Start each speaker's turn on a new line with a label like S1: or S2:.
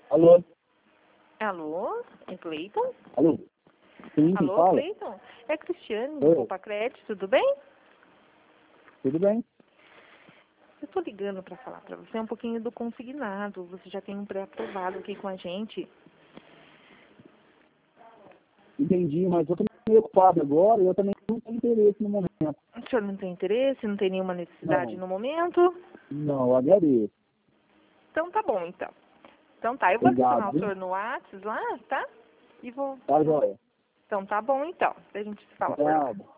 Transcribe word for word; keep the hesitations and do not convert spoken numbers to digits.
S1: Alô?
S2: Alô? É Cleiton?
S1: Alô? Sim, quem
S2: Alô,
S1: fala?
S2: Cleiton? É Cristiane, do
S1: Oi,
S2: Poupa Crédito, tudo bem?
S1: tudo bem?
S2: Eu tô ligando para falar para você um pouquinho do consignado. Você já tem um pré-aprovado aqui com a gente.
S1: Entendi, mas eu tô meio ocupado agora e eu também não tenho interesse no momento.
S2: O senhor não tem interesse, não tem nenhuma necessidade
S1: Não,
S2: no momento?
S1: não, eu agradeço.
S2: Então tá bom, então. Então tá, eu vou adicionar
S1: Obrigado,
S2: o
S1: viu?
S2: senhor no WhatsApp lá, tá? E vou...
S1: Tá, joia.
S2: Então tá bom, então. A gente se fala por lá.
S1: Obrigado.